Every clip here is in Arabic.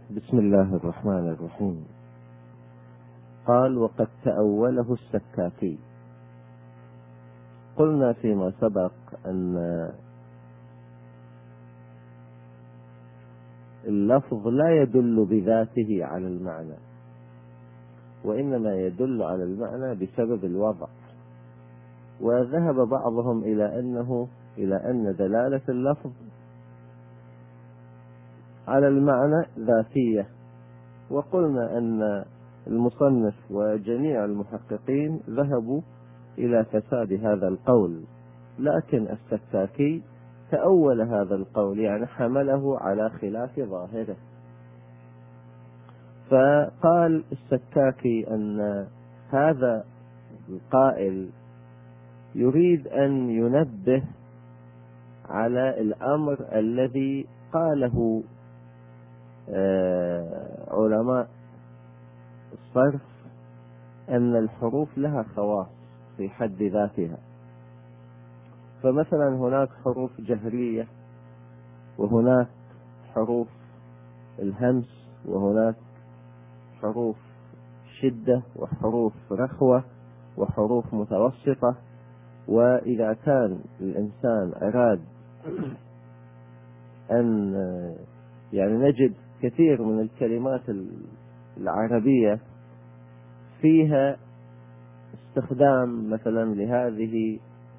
بسم الله الرحمن الرحيم. قال: وقد تأوله السكاكي. قلنا فيما سبق أن اللفظ لا يدل بذاته على المعنى، وإنما يدل على المعنى بسبب الوضع. وذهب بعضهم إلى أن دلالة اللفظ على المعنى ذاتية، وقلنا أن المصنف وجميع المحققين ذهبوا إلى فساد هذا القول، لكن السكاكي تأول هذا القول، يعني حمله على خلاف ظاهره. فقال السكاكي أن هذا القائل يريد أن ينبه على الأمر الذي قاله علماء الصرف، أن الحروف لها خواص في حد ذاتها. فمثلا هناك حروف جهرية، وهناك حروف الهمس، وهناك حروف شدة، وحروف رخوة، وحروف متوسطة. وإذا كان الإنسان أراد أن نجد كثير من الكلمات العربية فيها استخدام مثلا لهذه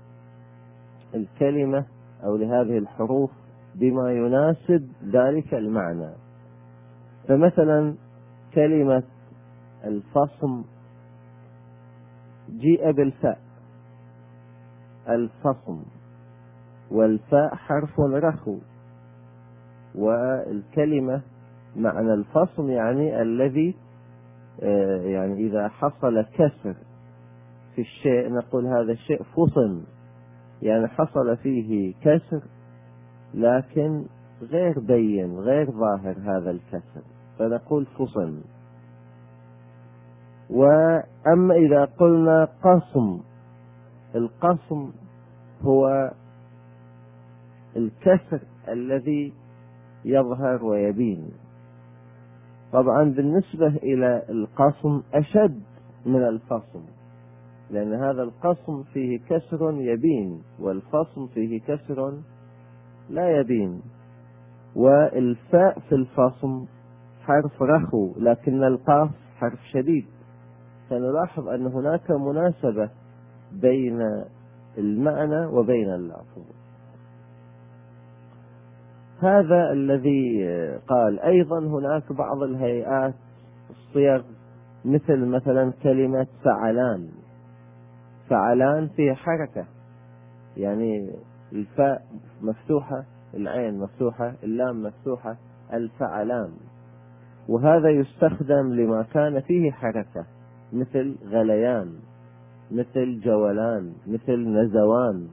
الكلمة أو لهذه الحروف بما يناسب ذلك المعنى. فمثلا كلمة الفصم جيء بالفاء، الفصم، والفاء حرف رخو، والكلمة معنى الفصم يعني الذي إذا حصل كسر في الشيء نقول هذا الشيء فصم، يعني حصل فيه كسر لكن غير بين، غير ظاهر هذا الكسر، فنقول فصم. وأما إذا قلنا قصم، القصم هو الكسر الذي يظهر ويبين. طبعا بالنسبة إلى القصم أشد من الفصم، لأن هذا القصم فيه كسر يبين، والفصم فيه كسر لا يبين. والفاء في الفصم حرف رخو، لكن القاف حرف شديد. فنلاحظ أن هناك مناسبة بين المعنى وبين اللفظ. هذا الذي قال. أيضا هناك بعض الهيئات الصيغ، مثلا كلمة فعلان. فعلان فيه حركة، يعني الفاء مفتوحة، العين مفتوحة، اللام مفتوحة، الفعلان. وهذا يستخدم لما كان فيه حركة، مثل غليان، مثل جولان، مثل نزوان.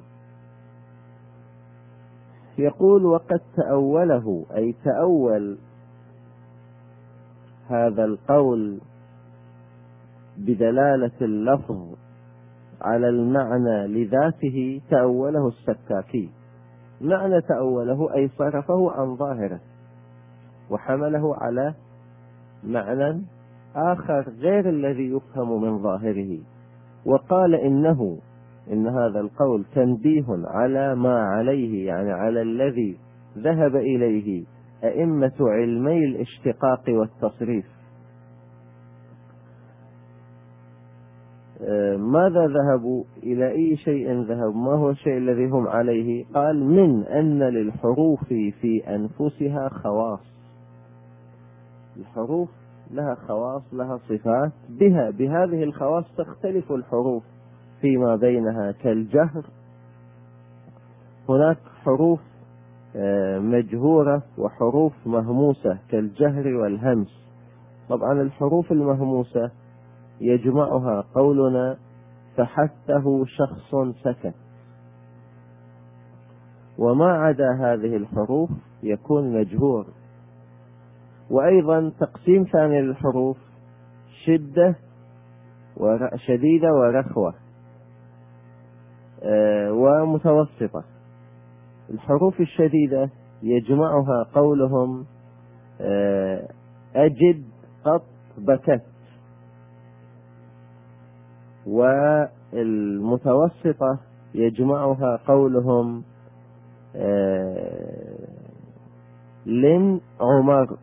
يقول: وقد تأوله، أي تأول هذا القول بدلالة اللفظ على المعنى لذاته، تأوله السكاكي. معنى تأوله أي صرفه عن ظاهره وحمله على معنى آخر غير الذي يفهم من ظاهره. وقال إن هذا القول تنبيه على ما عليه، يعني على الذي ذهب إليه أئمة علمي الاشتقاق والتصريف. ماذا ذهبوا؟ إلى أي شيء ذهب؟ ما هو الشيء الذي هم عليه؟ قال: من أن للحروف في أنفسها خواص. الحروف لها خواص، لها صفات، بهذه الخواص تختلف الحروف فيما بينها. كالجهر، هناك حروف مجهورة وحروف مهموسة كالجهر والهمس. طبعا الحروف المهموسة يجمعها قولنا: فحثه شخص سكت. وما عدا هذه الحروف يكون مجهور. وأيضا تقسيم ثاني للحروف: شدة شديدة ورخوة ومتوسطة. الحروف الشديدة يجمعها قولهم أجد قط بكت. والمتوسطة يجمعها قولهم لن عمر،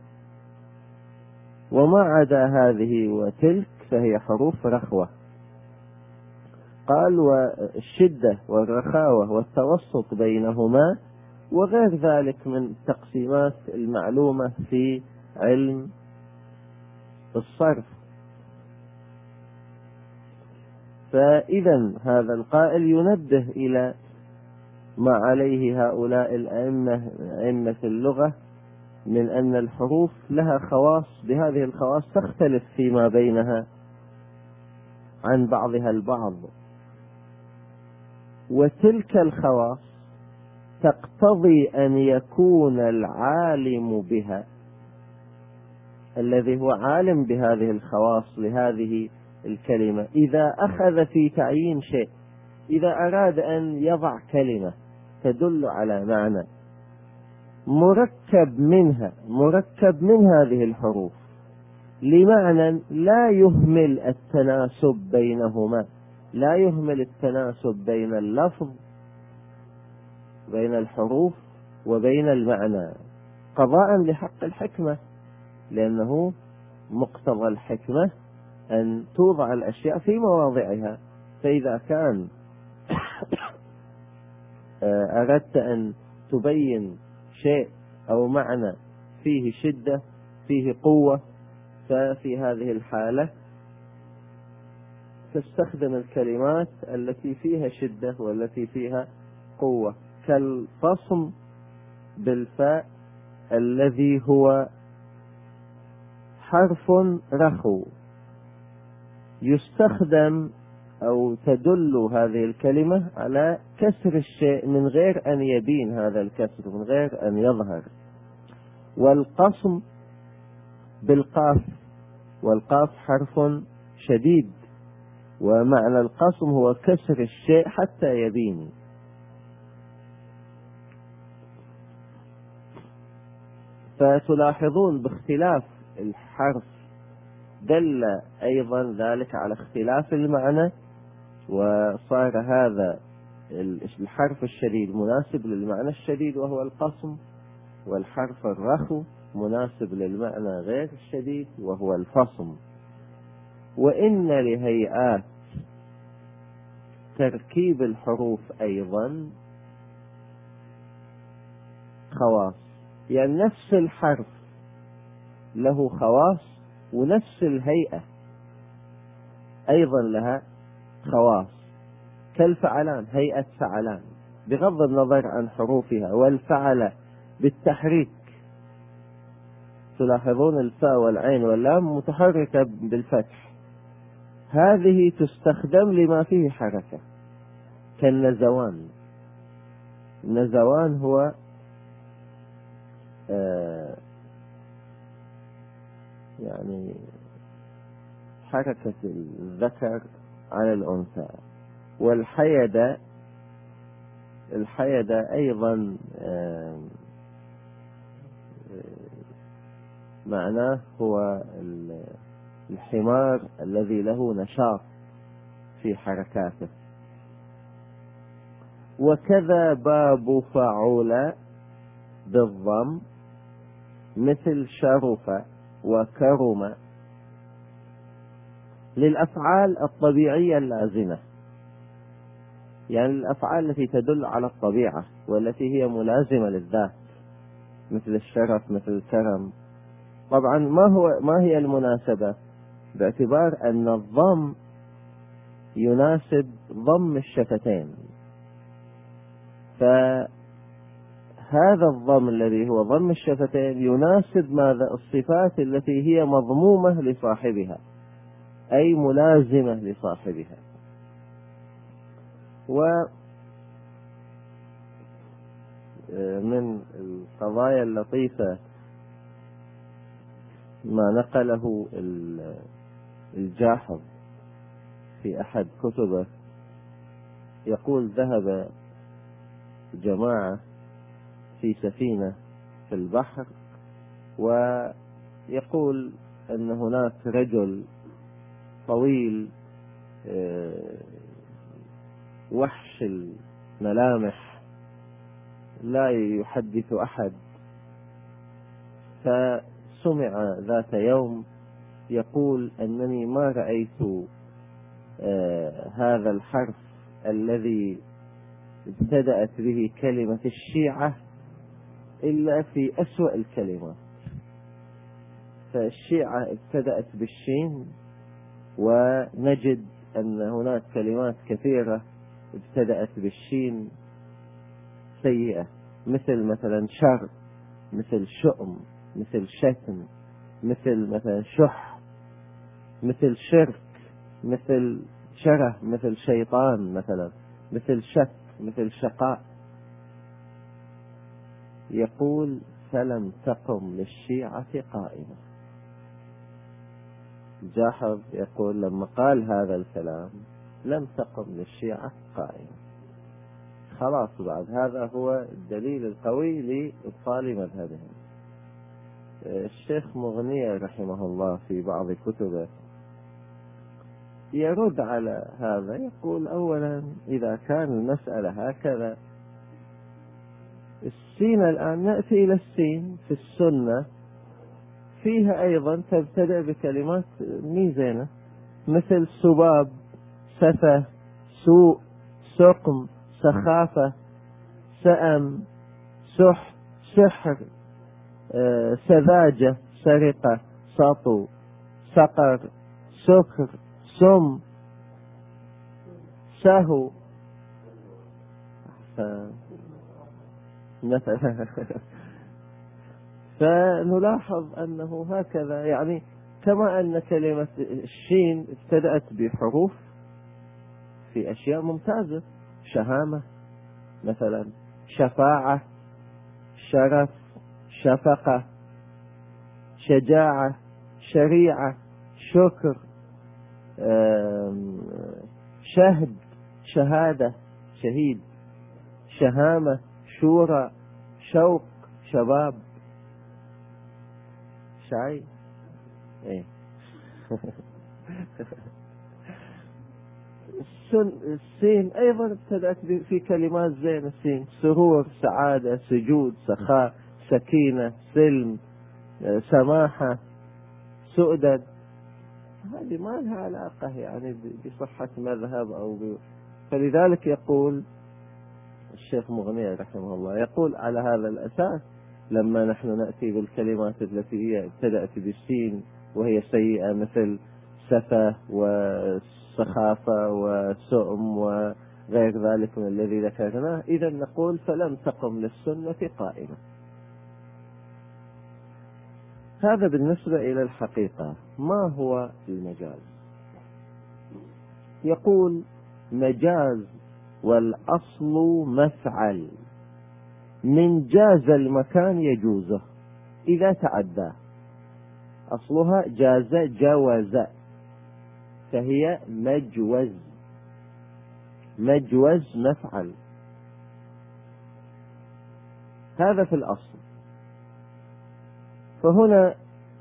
وما عدا هذه وتلك فهي حروف رخوة. قال والشدة والرخاوة والتوسط بينهما، وغير ذلك من التقسيمات المعلومة في علم الصرف. فإذا هذا القائل ينبه إلى ما عليه هؤلاء أئمة اللغة من أن الحروف لها خواص، بهذه الخواص تختلف فيما بينها عن بعضها البعض، وتلك الخواص تقتضي أن يكون العالم بها، الذي هو عالم بهذه الخواص لهذه الكلمة، إذا أخذ في تعيين شيء، إذا أراد أن يضع كلمة تدل على معنى مركب من هذه الحروف لمعنى لا يهمل التناسب بينهما، لا يهمل التناسب بين اللفظ، بين الحروف وبين المعنى، قضاء لحق الحكمة، لأنه مقتضى الحكمة أن توضع الأشياء في مواضعها. فإذا كان أردت أن تبين شيء أو معنى فيه شدة فيه قوة، ففي هذه الحالة تستخدم الكلمات التي فيها شدة والتي فيها قوة، كالفصم بالفاء الذي هو حرف رخو، يستخدم أو تدل هذه الكلمة على كسر الشيء من غير أن يبين هذا الكسر، من غير أن يظهر. والقصم بالقاف، والقاف حرف شديد، ومعنى القصم هو كسر الشيء حتى يبين. فتلاحظون باختلاف الحرف دل أيضا ذلك على اختلاف المعنى، وصار هذا الحرف الشديد مناسب للمعنى الشديد وهو القصم، والحرف الرخو مناسب للمعنى غير الشديد وهو الفصم. وإن لهيئات تركيب الحروف أيضا خواص، يعني نفس الحرف له خواص، ونفس الهيئة أيضا لها خواص، كالفعلان، هيئة فعلان بغض النظر عن حروفها، والفعل بالتحريك، تلاحظون الفاء والعين واللام متحركة بالفتح، هذه تستخدم لما فيه حركة، كالنزوان. النزوان هو يعني حركة الذكر على الأنثى. والحيدة، الحيدة أيضا معناه هو الحمار الذي له نشاط في حركاته. وكذا باب فعول بالضم مثل شرف وكرم للأفعال الطبيعية اللازمة، يعني الأفعال التي تدل على الطبيعة والتي هي ملازمة للذات، مثل الشرف مثل الكرم. طبعا ما هي المناسبة؟ باعتبار أن الضم يناسب ضم الشفتين، فهذا الضم الذي هو ضم الشفتين يناسب ماذا؟ الصفات التي هي مضمومة لصاحبها، أي ملازمة لصاحبها. ومن القضايا اللطيفة ما نقله الجاحظ في أحد كتبه، يقول ذهب جماعة في سفينة في البحر، يقول أن هناك رجل طويل وحش الملامح لا يحدث أحد، فسمع ذات يوم يقول أنني ما رأيت هذا الحرف الذي ابتدأت به كلمة الشيعة إلا في أسوأ الكلمات. فالشيعة ابتدأت بالشين، ونجد أن هناك كلمات كثيرة ابتدأت بالشين سيئة، مثلا شر، مثل شؤم، مثل شتم، مثل شح، مثل شرك، مثل شره، مثل شيطان، مثل شك، مثل شقاء. يقول فلم تقم للشيعة قائمة. جاحظ يقول لما قال هذا الكلام لم تقم للشيعة قائمة. خلاص بعد هذا هو الدليل القوي لإبطال مذهبهم. الشيخ مغنية رحمه الله في بعض كتبه يرد على هذا، يقول أولا إذا كان المسألة هكذا، السين الآن نأتي إلى السين في السنة فيها أيضا تبتدأ بكلمات ميزانة، مثل سباب، سفة، سوء، سقم، سخافة، سأم، سح، سحر، سذاجة، سرقة، سطو، سقر، سكر، سم، سهو مثلا. فنلاحظ أنه هكذا، يعني كما أن كلمة الشين ابتدأت بحروف في أشياء ممتازة، شهامة مثلا، شفاعة، شرف، شفقة، شجاعة، شريعة، شكر، شهد، شهادة، شهيد، شهامة، شورى، شوق، شباب، شاي، ايه. السين ايضا ابتدأت في كلمات زين، السين سرور، سعادة، سجود، سخاء، سكينة، سلم، سماحة، سؤدد. هذه ما لها علاقة يعني بصحة مذهب فلذلك يقول الشيخ مغنية رحمه الله، يقول على هذا الأساس لما نحن نأتي بالكلمات التي هي ابتدأت بالسين وهي سيئة، مثل سفة وسخافة وسؤم وغير ذلك من الذي ذكرناه، إذا نقول فلم تقم للسنة قائمة. هذا بالنسبة إلى الحقيقة. ما هو المجاز؟ يقول مجاز والأصل مفعل، من جاز المكان يجوزه إذا تعدى. أصلها جاز، جوز، فهي مجوز، مجوز مفعل. هذا في الأصل. فهنا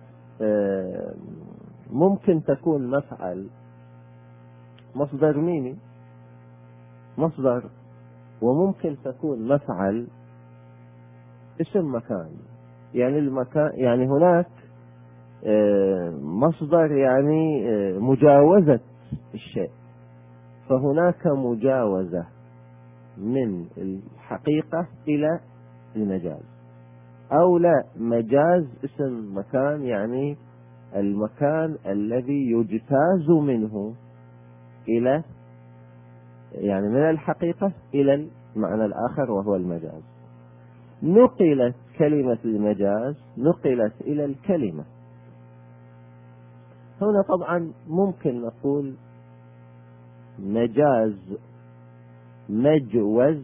ممكن تكون مفعل مصدر ميمي، مصدر، وممكن تكون مفعل اسم مكان. يعني المكان، يعني هناك مصدر يعني مجاوزة الشيء، فهناك مجاوزة من الحقيقة إلى المجاز. أو لا، مجاز اسم مكان، يعني المكان الذي يجتاز منه إلى، يعني من الحقيقة إلى المعنى الآخر وهو المجاز. نقلت كلمة المجاز، نقلت إلى الكلمة. هنا طبعا ممكن نقول مجاز، مجوز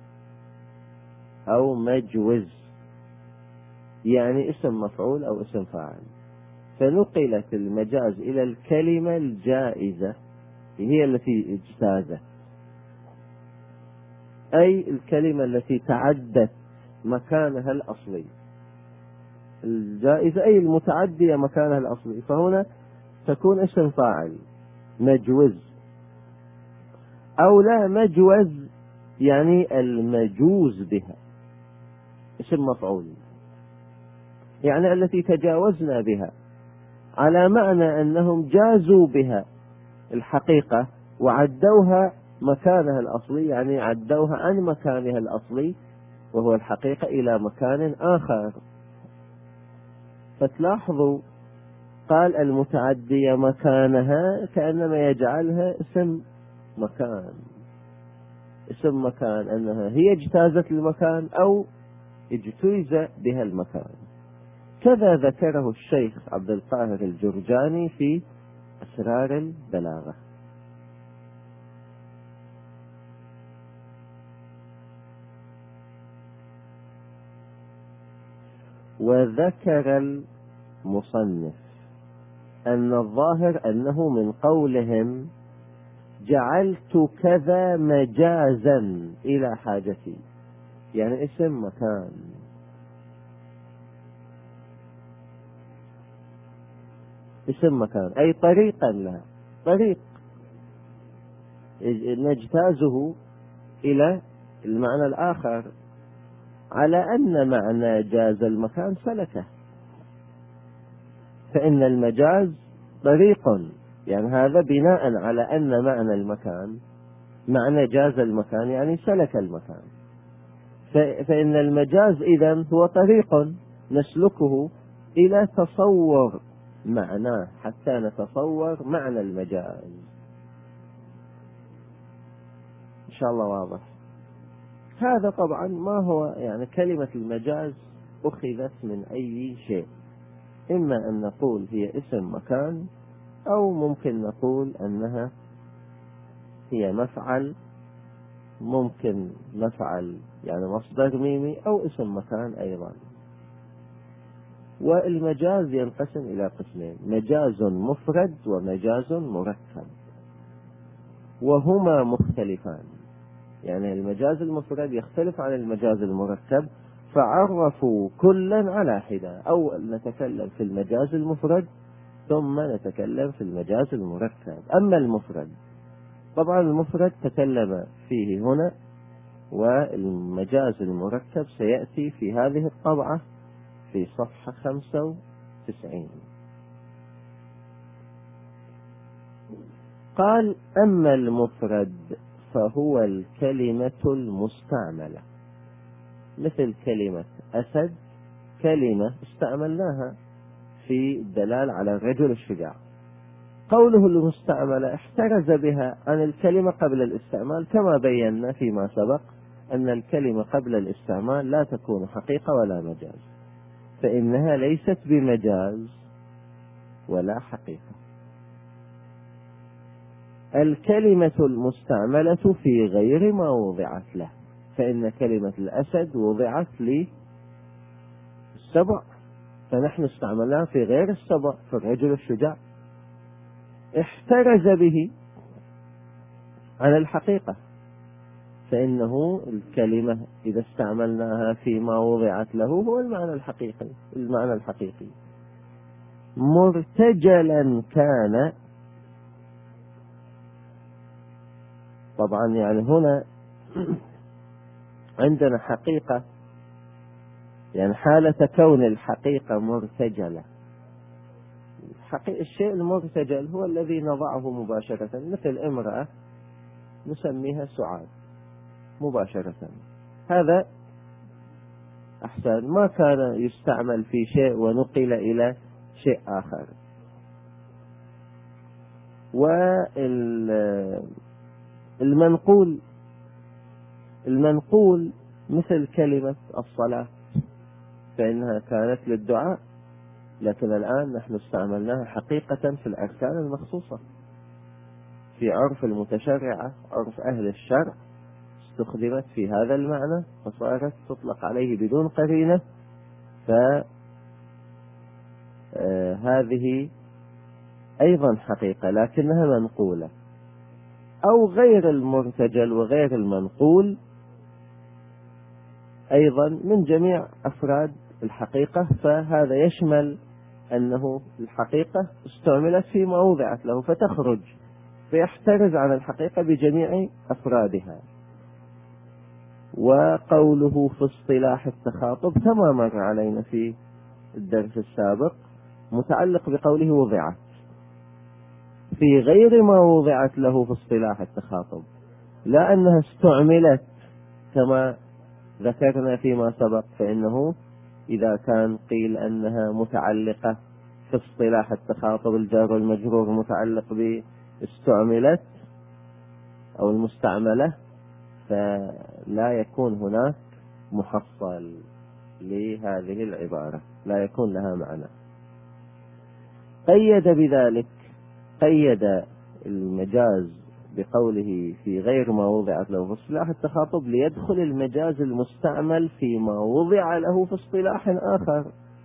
أو مجوز، يعني اسم مفعول أو اسم فاعل. فنقلت المجاز إلى الكلمة الجائزة، هي التي اجتازت، أي الكلمة التي تعدت مكانها الأصلي. الجائزة أي المتعدية مكانها الأصلي، فهنا تكون اسم فاعل مجوز، أو لا مجوز يعني المجوز بها اسم مفعول، يعني التي تجاوزنا بها، على معنى أنهم جازوا بها الحقيقة وعدوها مكانها الأصلي، يعني عدوها عن مكانها الأصلي وهو الحقيقة إلى مكان آخر. فتلاحظوا قال المتعدية مكانها كأنما يجعلها اسم مكان، اسم مكان أنها هي اجتازت المكان أو اجتيز بها المكان. كذا ذكره الشيخ عبد القاهر الجرجاني في أسرار البلاغة. وذكر المصنف أن الظاهر أنه من قولهم جعلت كذا مجازا إلى حاجتي، يعني اسم مكان، اسم مكان أي طريقا لها، طريق نجتازه إلى المعنى الآخر، على أن معنى جاز المكان سلكه، فإن المجاز طريق، يعني هذا بناء على أن معنى المكان معنى جاز المكان يعني سلك المكان، فإن المجاز إذن هو طريق نسلكه إلى تصور معناه حتى نتصور معنى المجاز. إن شاء الله واضح. هذا طبعا ما هو يعني كلمة المجاز أخذت من أي شيء، إما أن نقول هي اسم مكان، أو ممكن نقول أنها هي مفعل، ممكن مفعل يعني مصدر ميمي، أو اسم مكان أيضا. والمجاز ينقسم إلى قسمين: مجاز مفرد ومجاز مركب، وهما مختلفان. يعني المجاز المفرد يختلف عن المجاز المركب، فعرفوا كلا على حدة، أو نتكلم في المجاز المفرد ثم نتكلم في المجاز المركب. أما المفرد طبعا المفرد تكلم فيه هنا، والمجاز المركب سيأتي في هذه الطبعة في صفحة 95. قال: أما المفرد فهو الكلمة المستعملة، مثل كلمة أسد، كلمة استعملناها في الدلالة على الرجل الشجاع. قوله المستعملة احترز بها عن الكلمة قبل الاستعمال، كما بينا فيما سبق أن الكلمة قبل الاستعمال لا تكون حقيقة ولا مجاز، فإنها ليست بمجاز ولا حقيقة. الكلمة المستعملة في غير ما وضعت له، فإن كلمة الأسد وضعت للسبع، فنحن استعملناها في غير السبع، في الرجل الشجاع. احترز به عن الحقيقة، فإنه الكلمة إذا استعملناها فيما وضعت له هو المعنى الحقيقي، المعنى الحقيقي. مرتجلا كان، طبعا يعني هنا عندنا حقيقة، يعني حالة كون الحقيقة مرتجلة. الشيء المرتجل هو الذي نضعه مباشرة، مثل امرأة نسميها سعاد مباشرة، هذا أحسن ما كان يستعمل في شيء ونقل إلى شيء آخر. والمنقول مثل كلمة الصلاة، فإنها كانت للدعاء، لكن الآن نحن استعملناها حقيقة في الأركان المخصوصة، في عرف المتشرعة، عرف أهل الشرع، استخدمت في هذا المعنى فصارت تطلق عليه بدون قرينة، فهذه أيضا حقيقة لكنها منقولة. أو غير المرتجل وغير المنقول أيضا من جميع أفراد الحقيقة، فهذا يشمل أنه الحقيقة استعملت فيما وضعت له فتخرج، فيحترز عن الحقيقة بجميع أفرادها. وقوله في اصطلاح التخاطب كما مر علينا في الدرس السابق متعلق بقوله وضعت في غير ما وضعت له في اصطلاح التخاطب، لا أنها استعملت كما ذكرنا فيما سبق، فإنه إذا كان قيل أنها متعلقة في اصطلاح التخاطب الجار والمجرور متعلق باستعملت أو المستعملة، فلا يكون هناك محصل لهذه العبارة، لا يكون لها معنى. قيد بذلك، قيد المجاز بقوله في غير ما وضعت له في اصطلاح التخاطب ليدخل المجاز المستعمل فيما وضع له في اصطلاح آخر،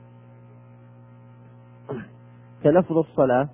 كلفظ الصلاة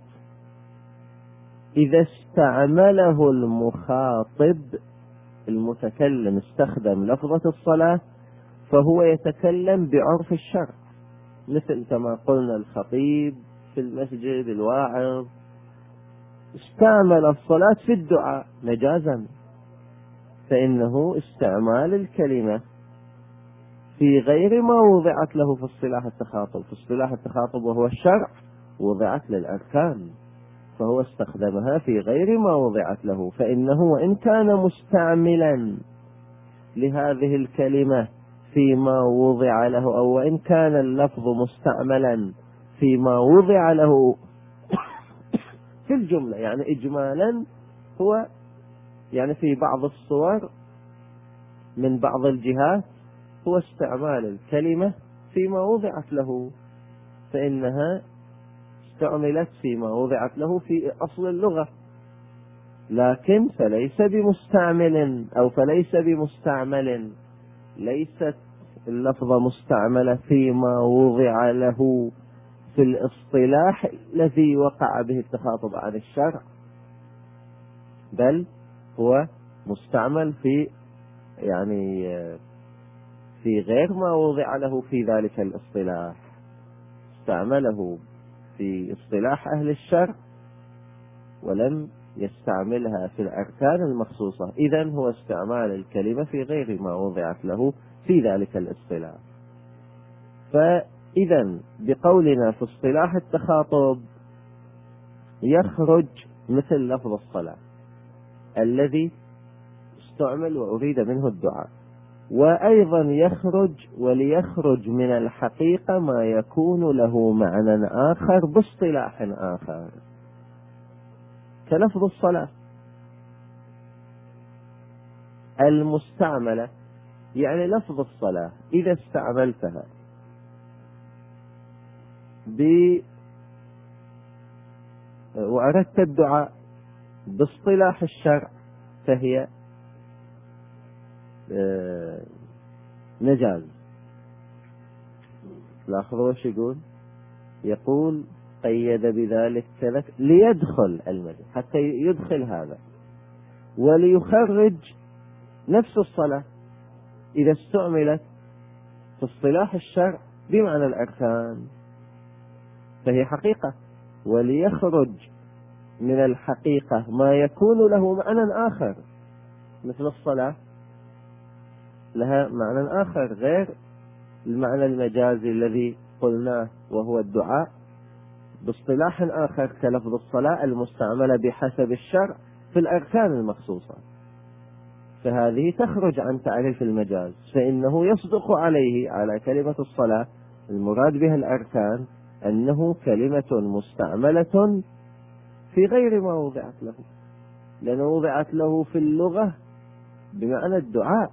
إذا استعمله المخاطب المتكلم استخدم لفظة الصلاة فهو يتكلم بعرف الشرع، مثل كما قلنا الخطيب في المسجد، الواعظ استعمل الصلاة في الدعاء مجازا، فإنه استعمال الكلمة في غير ما وضعت له في اصطلاح التخاطب. في اصطلاح التخاطب وهو الشرع وضعت للأركان، فهو استخدمها في غير ما وضعت له، فإنه وإن كان مستعملا لهذه الكلمة فيما وضع له، أو وإن كان اللفظ مستعملا فيما وضع له في الجملة، يعني إجمالا هو يعني في بعض الصور من بعض الجهات هو استعمال الكلمة فيما وضعت له، فإنها استعملت فيما وضعت له في أصل اللغة، لكن فليس بمستعمل أو فليس بمستعمل، ليست اللفظة مستعملة فيما وضع له في الاصطلاح الذي وقع به التخاطب عن الشرع، بل هو مستعمل في يعني في غير ما وضع له في ذلك الاصطلاح، استعمله في اصطلاح أهل الشرع ولم يستعملها في الأركان المخصوصة، إذن هو استعمال الكلمة في غير ما وضعت له في ذلك الاصطلاح. فإذا بقولنا في اصطلاح التخاطب يخرج مثل لفظ الصلاة الذي استعمل وأريد منه الدعاء، وأيضا يخرج وليخرج من الحقيقة ما يكون له معنى آخر باصطلاح آخر، كلفظ الصلاة المستعملة، يعني لفظ الصلاة إذا استعملتها وأردت الدعاء باصطلاح الشرع فهي مجاز. لاحظوا وش يقول قيد بذلك كذا ليدخل المجاز، حتى يدخل هذا، وليخرج نفس الصلاة إذا استعملت في اصطلاح الشرع بمعنى الأركان فهي حقيقة، وليخرج من الحقيقة ما يكون له معنى آخر، مثل الصلاة لها معنى آخر غير المعنى المجازي الذي قلناه وهو الدعاء، باصطلاح آخر كلفظ الصلاة المستعملة بحسب الشرع في الأركان المخصوصة، فهذه تخرج عن تعريف المجاز، فإنه يصدق عليه على كلمة الصلاة المراد بها الأركان أنه كلمة مستعملة في غير ما وضعت له، لأنه وضعت له في اللغة بمعنى الدعاء،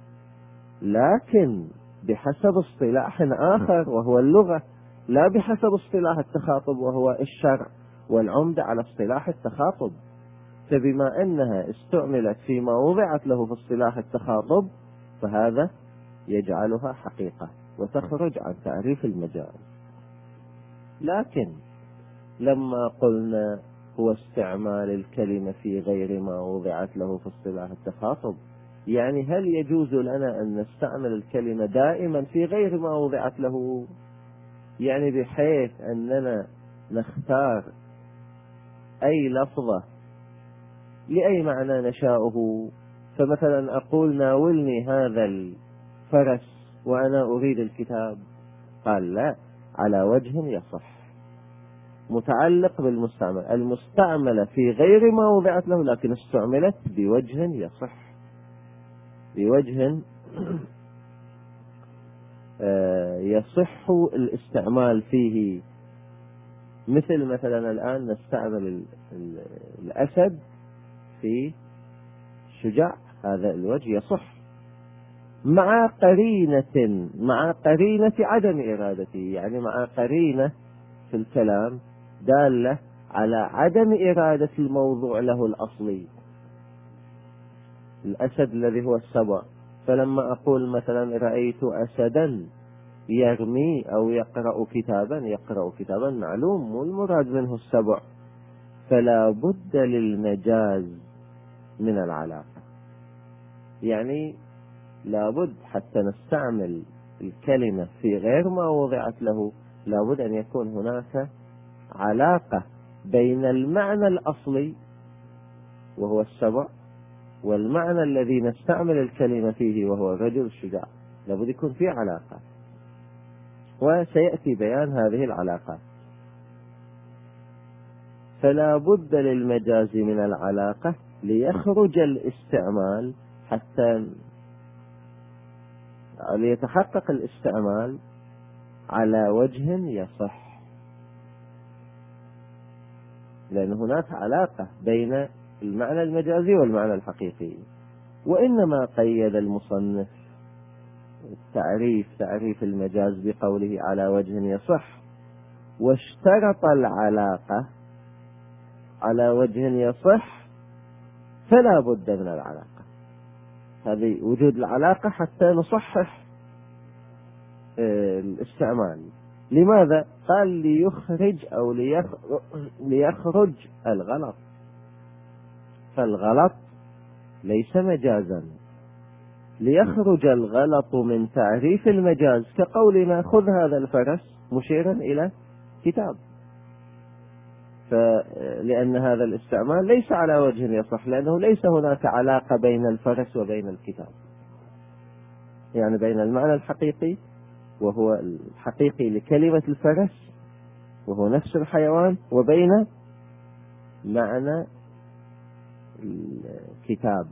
لكن بحسب اصطلاح آخر وهو اللغة، لا بحسب اصطلاح التخاطب وهو الشرع والعمدة على اصطلاح التخاطب. فبما أنها استعملت فيما وضعت له في اصطلاح التخاطب فهذا يجعلها حقيقة وتخرج عن تعريف المجاز. لكن لما قلنا هو استعمال الكلمة في غير ما وضعت له في اصطلاح التخاطب، يعني هل يجوز لنا أن نستعمل الكلمة دائما في غير ما وضعت له؟ يعني بحيث أننا نختار أي لفظة لأي معنى نشاؤه. فمثلا أقول ناولني هذا الفرس وأنا أريد الكتاب، قال لا، على وجه يصح، متعلق بالمستعمل، المستعملة في غير ما وضعت له لكن استعملت بوجه يصح، بوجه يصح الاستعمال فيه. مثلا الآن نستعمل الأسد في شجاع، هذا الوجه يصح مع قرينة عدم إرادته، يعني مع قرينة في الكلام دالة على عدم إرادة الموضوع له الأصلي، الأسد الذي هو السبع. فلما أقول مثلا رأيت أسدا يرمي أو يقرأ كتابا معلوم مو المراد منه السبع، فلا بد للمجاز من العلاقة. يعني لابد حتى نستعمل الكلمة في غير ما وضعت له، لابد أن يكون هناك علاقة بين المعنى الأصلي وهو السبع والمعنى الذي نستعمل الكلمة فيه وهو الرجل الشجاع، لابد يكون في علاقة، وسيأتي بيان هذه العلاقات. فلا بد للمجاز من العلاقة ليخرج الاستعمال، حتى ليتحقق الاستعمال على وجه يصح، لأن هناك علاقة بين المعنى المجازي والمعنى الحقيقي. وإنما قيد المصنف تعريف المجاز بقوله على وجه يصح، واشترط العلاقة على وجه يصح، فلا بد من العلاقة، هذه وجود العلاقة حتى نصحح الاستعمال. لماذا؟ قال ليخرج أو ليخرج الغلط، فالغلط ليس مجازا، ليخرج الغلط من تعريف المجاز، كقولنا خذ هذا الفرس مشيرا إلى كتاب، لأن هذا الاستعمال ليس على وجه يصح، لأنه ليس هناك علاقة بين الفرس وبين الكتاب، يعني بين المعنى الحقيقي وهو الحقيقي لكلمة الفرس وهو نفس الحيوان، وبين معنى الكتاب.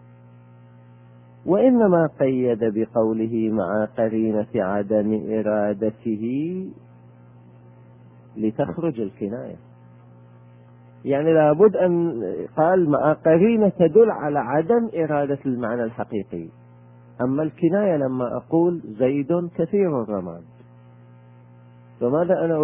وإنما قيد بقوله مع قرينة عدم إرادته لتخرج الكناية، يعني لابد أن قال مع قرينة تدل على عدم إرادة المعنى الحقيقي. أما الكناية لما أقول زيد كثير الرماد، فماذا أنا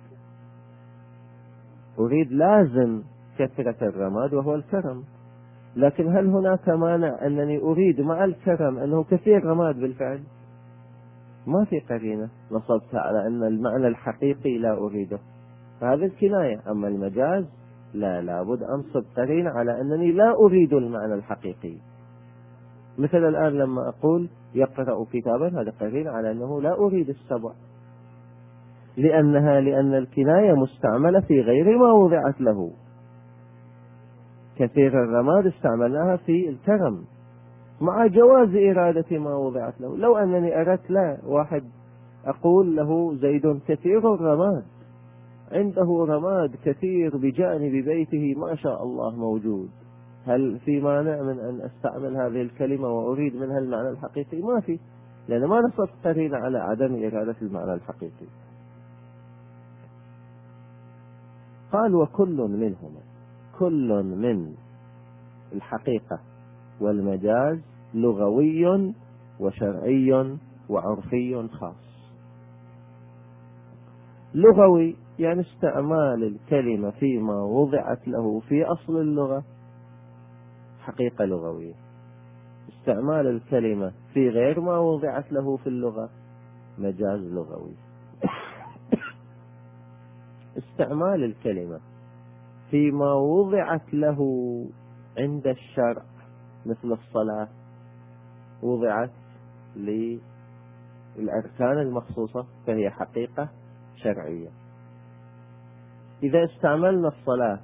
أريد لازم كثرة الرماد وهو الكرم، لكن هل هناك مانع أنني أريد مع الكرم أنه كثير رماد بالفعل؟ ما في قرينة نصبتها على أن المعنى الحقيقي لا أريده، فهذه الكناية. أما المجاز لا، لابد أنصب قرينة على أنني لا أريد المعنى الحقيقي. مثل الآن لما أقول يقرأ كتابا، هذا قرينة على أنه لا أريد السبع، لأن الكناية مستعملة في غير ما وضعت له. كثير الرماد استعملناها في الكرم مع جواز إرادة ما وضعت له. لو أنني أردت لا واحد أقول له زيد كثير الرماد، عنده رماد كثير بجانب بيته ما شاء الله موجود، هل في مانع من أن أستعمل هذه الكلمة وأريد منها المعنى الحقيقي؟ ما في، لأن ما نصت قرينة على عدم إرادة المعنى الحقيقي. قال وكل منهما، كل من الحقيقة والمجاز لغوي وشرعي وعرفي خاص. لغوي يعني استعمال الكلمة فيما وضعت له في أصل اللغة، حقيقة لغوية. استعمال الكلمة في غير ما وضعت له في اللغة، مجاز لغوي. استعمال الكلمة فيما وضعت له عند الشرع، مثل الصلاة وضعت للأركان المخصوصة فهي حقيقة شرعية. إذا استعملنا الصلاة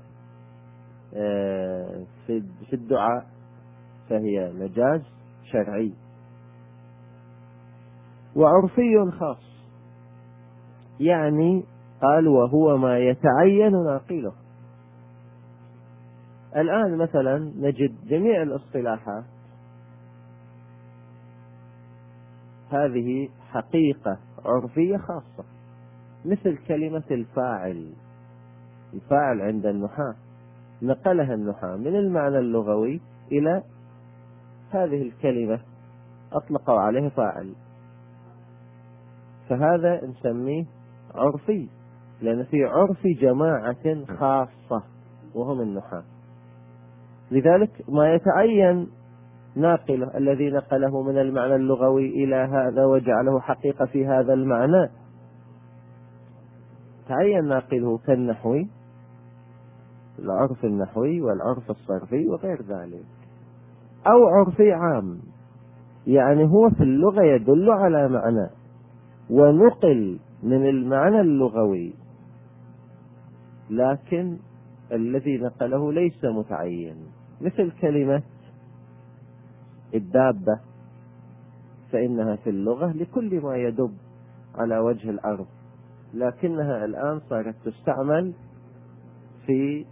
في الدعاء فهي مجاز شرعي. وعرفي خاص، يعني قال وهو ما يتعين ناقله. الآن مثلا نجد جميع الاصطلاحات هذه حقيقة عرفية خاصة، مثل كلمة الفاعل. الفاعل عند النحاة نقلها النحاة من المعنى اللغوي إلى هذه الكلمة، أطلقوا عليه فاعل، فهذا نسميه عرفي، لأن في عرف جماعة خاصة وهم النحاة. لذلك ما يتعين ناقله الذي نقله من المعنى اللغوي إلى هذا وجعله حقيقة في هذا المعنى، تعين ناقله كالنحوي، العرف النحوي والعرف الصرفي وغير ذلك. أو عرفي عام، يعني هو في اللغة يدل على معنى ونقل من المعنى اللغوي، لكن الذي نقله ليس متعين، مثل كلمة الدابة، فإنها في اللغة لكل ما يدب على وجه الأرض، لكنها الآن صارت تستعمل في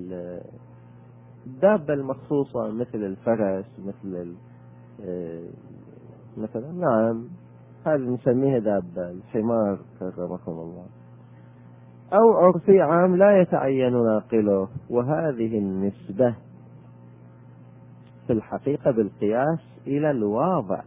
الدابة المخصوصة مثل الفرس، مثلا نعم هذه نسميها دابة، الحمار كرمكم الله. أو عرفي عام لا يتعين ناقله، وهذه النسبة في الحقيقة بالقياس إلى الواضع.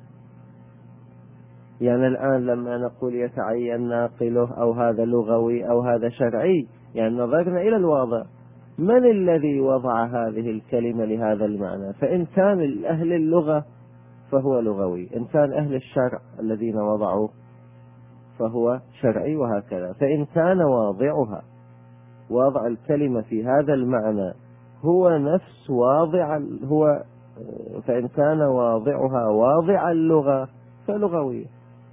يعني الآن لما نقول يتعين ناقله أو هذا لغوي أو هذا شرعي، يعني نظرنا إلى الواضع، من الذي وضع هذه الكلمة لهذا المعنى؟ فإن كان أهل اللغة فهو لغوي، إن كان أهل الشرع الذين وضعوا فهو شرعي، وهكذا. فإن كان واضعها، واضع الكلمة في هذا المعنى هو نفس فإن كان واضعها واضع اللغة فلغوية،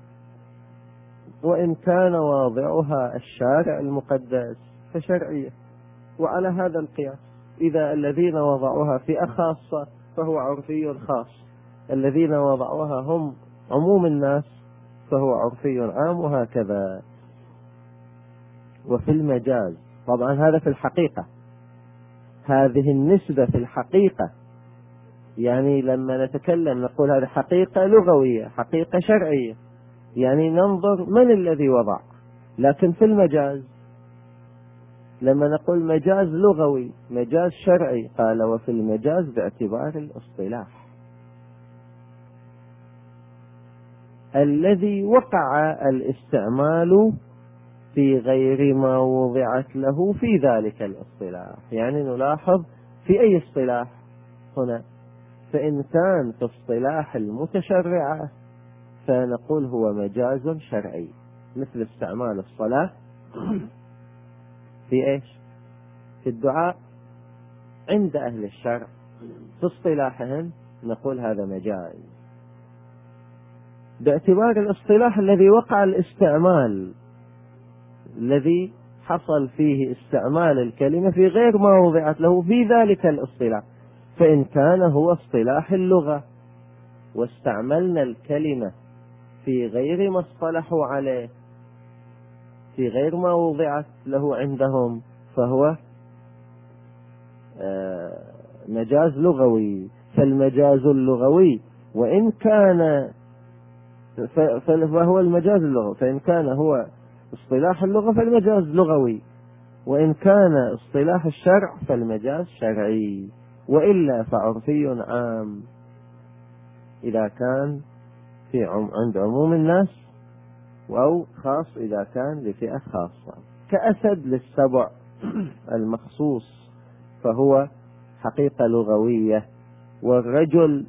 وإن كان واضعها الشارع المقدس فشرعية. وعلى هذا القياس إذا الذين وضعوها فئة خاصة فهو عرفي خاص، الذين وضعوها هم عموم الناس فهو عرفي عام، وهكذا. وفي المجاز طبعا هذا في الحقيقة، هذه النسبة في الحقيقة، يعني لما نتكلم نقول هذه حقيقة لغوية حقيقة شرعية، يعني ننظر من الذي وضع. لكن في المجاز لما نقول مجاز لغوي مجاز شرعي، قال وفي المجاز باعتبار الاصطلاح الذي وقع الاستعمال في غير ما وضعت له في ذلك الاصطلاح. يعني نلاحظ في أي اصطلاح هنا، فإن كان في اصطلاح المتشرعة فنقول هو مجاز شرعي، مثل استعمال الصلاة في إيش؟ في الدعاء عند أهل الشرع، في اصطلاحهم نقول هذا مجاز باعتبار الاصطلاح الذي وقع الاستعمال، الذي حصل فيه استعمال الكلمة في غير ما وضعت له في ذلك الاصطلاح. فإن كان هو اصطلاح اللغة واستعملنا الكلمة في غير ما اصطلحوا عليه، في غير ما وضعت له عندهم، فهو مجاز لغوي. فالمجاز اللغوي وإن كان فهو المجاز اللغوي، فإن كان هو اصطلاح اللغة فالمجاز لغوي، وإن كان اصطلاح الشرع فالمجاز شرعي، وإلا فعرفي عام إذا كان عند عموم الناس، أو خاص إذا كان لفئة خاصة. كأسد للسبع المخصوص فهو حقيقة لغوية، والرجل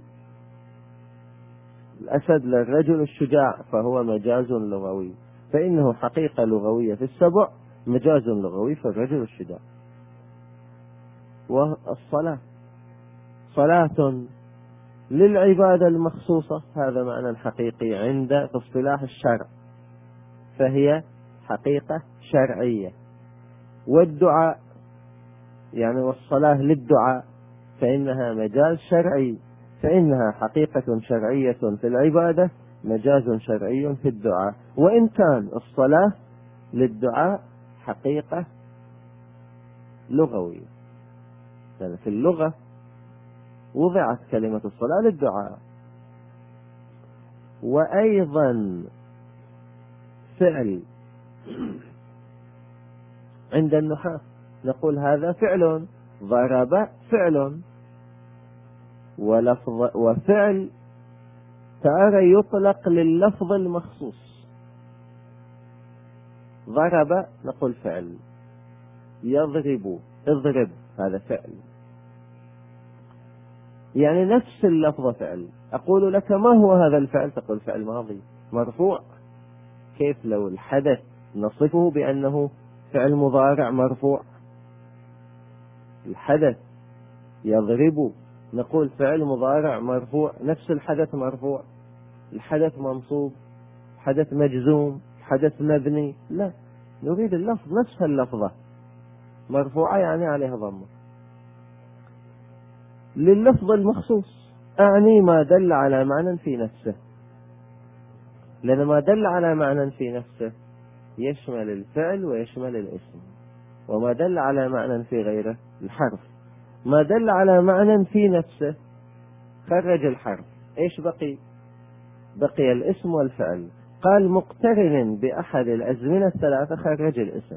الأسد للرجل الشجاع فهو مجاز لغوي، فإنه حقيقة لغوية في السبع، مجاز لغوي في الرجل الشجاع. والصلاة صلاة للعبادة المخصوصة هذا معنى حقيقي عند في اصطلاح الشرع، فهي حقيقة شرعية. والدعاء يعني والصلاة للدعاء فإنها مجاز شرعي، فإنها حقيقة شرعية في العبادة، مجاز شرعي في الدعاء. وإن كان الصلاة للدعاء حقيقة لغوية، يعني في اللغة وضعت كلمة الصلاة للدعاء. وأيضا فعل عند النحاة نقول هذا فعل، ضرب فعل، وفعل تارة يطلق لللفظ المخصوص. ضرب نقول فعل، يضرب اضرب هذا فعل، يعني نفس اللفظ فعل. أقول لك ما هو هذا الفعل؟ تقول فعل ماضي مرفوع. كيف لو الحدث نصفه بأنه فعل مضارع مرفوع؟ الحدث يضرب نقول فعل مضارع مرفوع، نفس الحدث مرفوع. الحدث منصوب، حدث مجزوم، حدث مبني، لا، نريد اللفظ نفس اللفظة مرفوعة يعني عليها ضمة. لللفظ المخصوص أعني ما دل على معنى في نفسه، لأن ما دل على معنى في نفسه يشمل الفعل ويشمل الاسم، وما دل على معنى في غيره الحرف. ما دل على معنى في نفسه خرج الحرف، ايش بقي؟ بقي الاسم والفعل. قال مقترن بأحد الأزمنة الثلاثة خرج الاسم.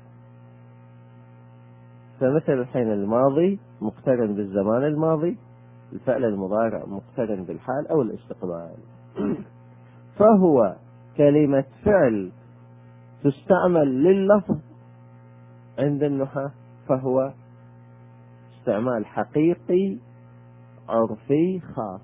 فمثل الحين الماضي مقترن بالزمان الماضي، الفعل المضارع مقترن بالحال أو الاستقبال. فهو كلمة فعل تستعمل لللفظ عند النحاة، فهو استعمال حقيقي عرفي خاص.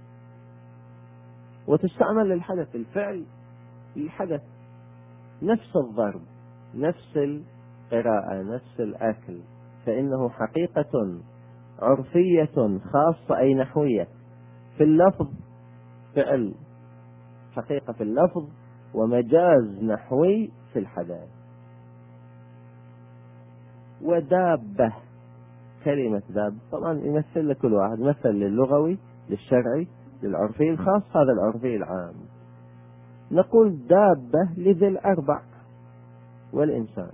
وتستعمل للحدث، الفعل للحدث، نفس الضرب، نفس القراءة، نفس الأكل، فإنه حقيقة عرفية خاصة أي نحوية. في اللفظ فعل حقيقة في اللفظ، ومجاز نحوي في الحدث. ودابة، كلمة داب طبعا يمثل لكل واحد، مثل للغوي للشرعي للعرفي الخاص، هذا العرفي العام. نقول دابة لذي الأربع والإنسان.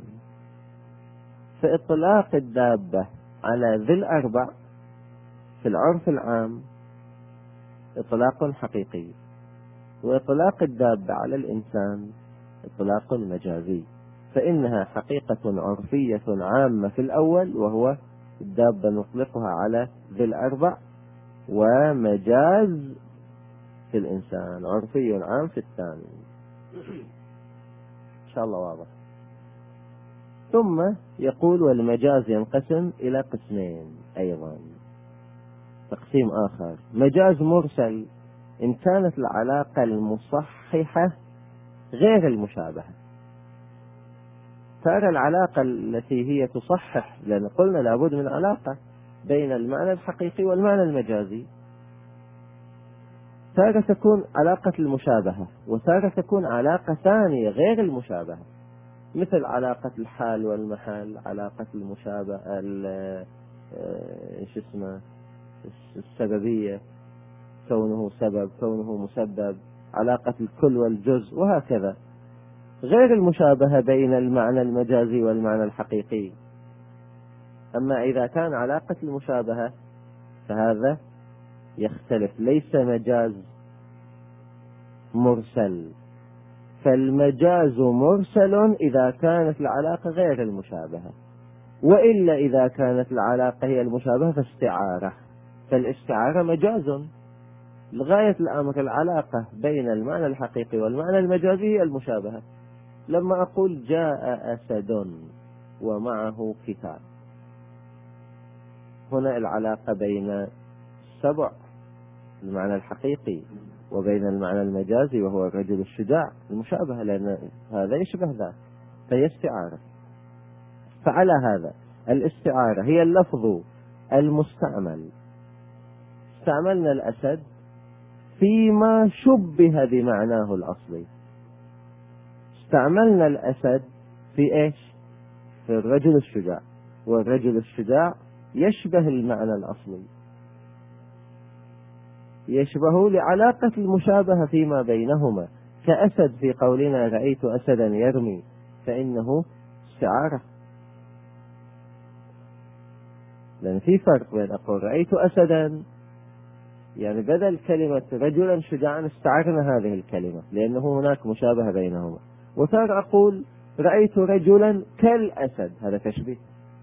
فإطلاق الدابة على ذي الأربع في العرف العام إطلاق حقيقي، وإطلاق الدابة على الإنسان إطلاق مجازي، فإنها حقيقة عرفية عامة في الأول، وهو الدابة نطلقها على ذي الأربع، ومجاز في الإنسان عرفي عام في الثاني. إن شاء الله واضح. ثم يقول والمجاز ينقسم إلى قسمين أيضا، تقسيم آخر: مجاز مرسل إن كانت العلاقة المصححة غير المشابهة. ترى العلاقة التي هي تصحح، لأن قلنا لابد من علاقة بين المعنى الحقيقي والمعنى المجازي، تارة تكون علاقة المشابهة، وتارة تكون علاقة ثانية غير المشابهة، مثل علاقة الحال والمحال، علاقة المشابهة السببية، كونه سبب كونه مسبب، علاقة الكل والجزء، وهكذا، غير المشابهة بين المعنى المجازي والمعنى الحقيقي. أما إذا كان علاقة المشابهة فهذا يختلف، ليس مجاز مرسل. فالمجاز مرسل إذا كانت العلاقة غير المشابهة، وإلا إذا كانت العلاقة هي المشابهة فاستعارة. فالاستعارة مجاز. لغاية الأمر العلاقة بين المعنى الحقيقي والمعنى المجازي هي المشابهة. لما أقول جاء أسد ومعه كتاب، هنا العلاقة بين السبع المعنى الحقيقي وبين المعنى المجازي وهو الرجل الشجاع المشابهة، لأن هذا يشبه ذاك، فهي استعارة. فعلى هذا الاستعارة هي اللفظ المستعمل استعملنا الأسد فيما شبه بمعناه الأصلي. استعملنا الأسد في إيش؟ في الرجل الشجاع، والرجل الشجاع يشبه المعنى الأصلي، يشبه لعلاقة المشابهة فيما بينهما، كأسد في قولنا رأيت أسدا يرمي، فإنه استعارة، لأن في فرق بين أقول رأيت أسدا يعني بدل كلمة رجلا شجاعا استعرنا هذه الكلمة لأنه هناك مشابهة بينهما، وتارة أقول رأيت رجلا كالأسد، هذا تشبيه.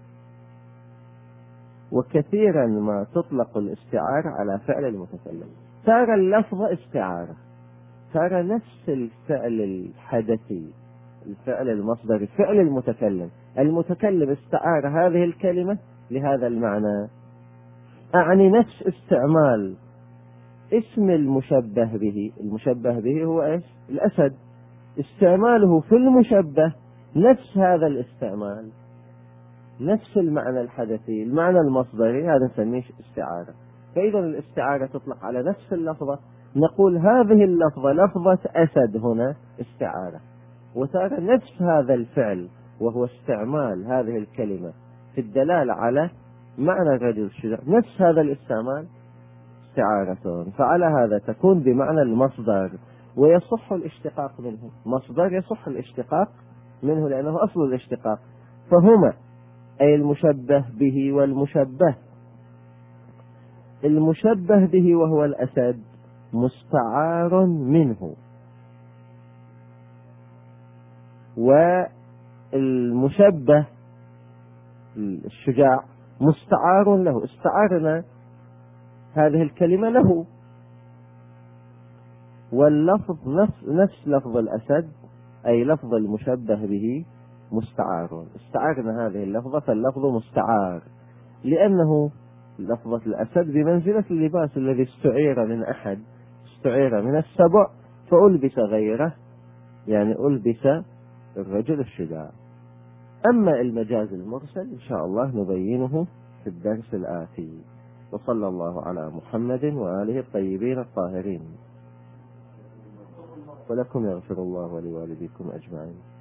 وكثيرا ما تطلق الاستعارة على فعل المتكلم، تارة اللفظة استعارة، تارة نفس الفعل الحدثي، الفعل المصدري، فعل المتكلم، المتكلم استعار هذه الكلمة لهذا المعنى، أعني نفس استعمال اسم المشبه به. المشبه به هو إيش؟ الأسد، استعماله في المشبه نفس هذا الاستعمال، نفس المعنى الحدثي، المعنى المصدري، هذا نسميه استعارة. فإذا الاستعارة تطلق على نفس اللفظة، نقول هذه اللفظة لفظة أسد هنا استعارة، وتارة نفس هذا الفعل وهو استعمال هذه الكلمة في الدلالة على معنى الرجل الشجاع، نفس هذا الاستعمال استعارة، فعلى هذا تكون بمعنى المصدر ويصح الاشتقاق منه، مصدر يصح الاشتقاق منه لأنه أصل الاشتقاق، فهما أي المشبه به والمشبه. المشبه به وهو الأسد مستعار منه، والمشبه الشجاع مستعار له، استعارنا هذه الكلمة له، واللفظ نفس لفظ الأسد أي لفظ المشبه به مستعار، استعارنا هذه اللفظة، فاللفظ مستعار لأنه لفظة الأسد بمنزلة اللباس الذي استعير من أحد، استعير من السبع فألبس غيره، يعني ألبس الرجل الشجاع. أما المجاز المرسل إن شاء الله نبينه في الدرس الآتي، وصلى الله على محمد وآله الطيبين الطاهرين، ولكم يغفر الله ولوالديكم أجمعين.